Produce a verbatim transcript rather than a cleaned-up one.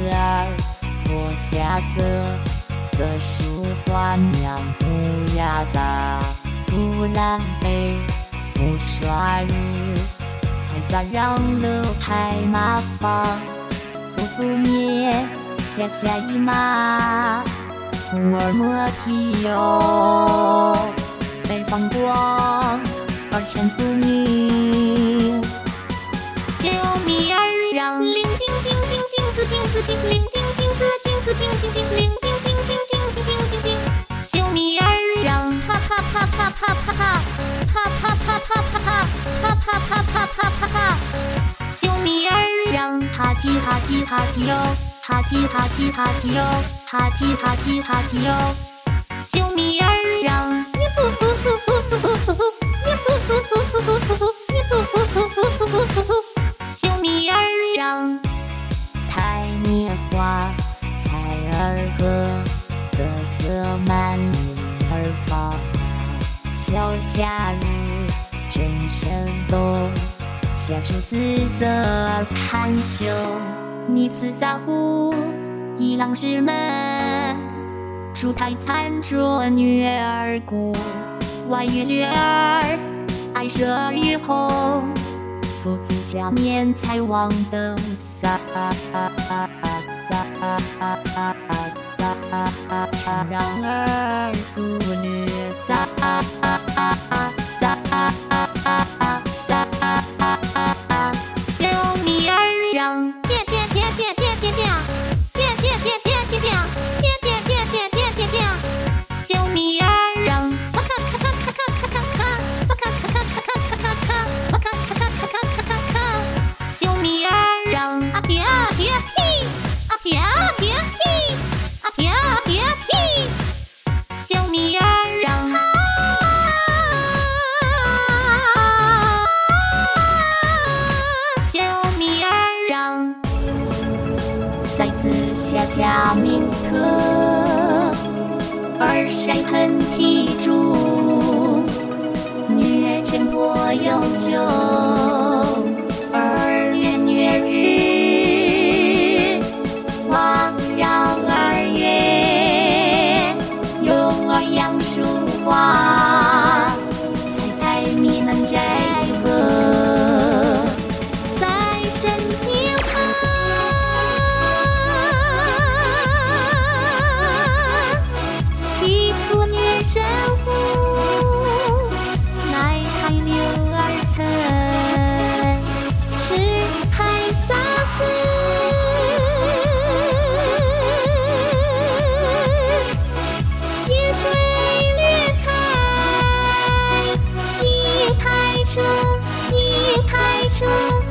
儿脱下色，择树花娘不亚撒，粗蓝背不刷日，彩撒让楼台马房，粗粗面下下一马，徒儿莫提哟，北方光二千妇女，秀米儿让铃叮叮叮叮子叮子叮铃叮叮子叮子叮叮叮铃叮叮叮叮叮叮叮叮，秀米儿让啪啪啪啪啪啪啪啪啪啪啪啪啪啪啪啪啪啪啪，秀米儿让哈叽哈叽哈叽哟，哈叽哈叽哈叽哟，哈叽哈叽哈叽哟，秀米儿让你祖祖祖祖祖祖祖，你祖祖祖祖祖祖祖，你祖祖祖祖祖祖祖祖，秀米儿让太年花彩儿歌，得瑟满女儿放，小夏日真神动，下出自责而含羞，你此撒乎一郎之门，烛台残烛女儿故，外月月儿爱射雨红，粗粗加面才望灯洒，常让儿素女洒秀米儿让姐姐姐姐姐姐姐姐姐姐姐姐姐姐姐姐姐姐姐，秀米儿让我咔咔咔咔咔咔咔，我咔咔咔咔咔咔咔，我咔咔咔咔咔咔咔，秀米儿让啊别别屁啊别别屁啊别别屁，秀米儿让秀米儿让赛子下下铭刻，儿晒喷嚏住，女儿真破有酒，儿月月日，望让二月，用儿杨树花，采采米能摘禾，在身边看。神乎，乃海流儿岑，是海撒丝，夜水掠彩，一台车，一台车。